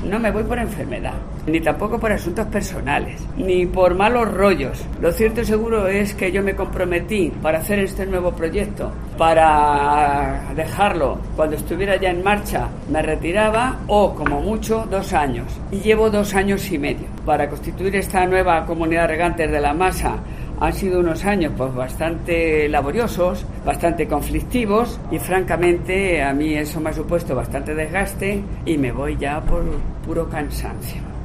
No me voy por enfermedad, ni tampoco por asuntos personales, ni por malos rollos. Lo cierto y seguro es que yo me comprometí para hacer este nuevo proyecto, para dejarlo cuando estuviera ya en marcha, me retiraba, o como mucho 2 años. Y llevo 2 años y medio. Para constituir esta nueva comunidad regantes de la Masa han sido unos años pues bastante laboriosos, bastante conflictivos, y francamente a mí eso me ha supuesto bastante desgaste y me voy ya por puro cansancio.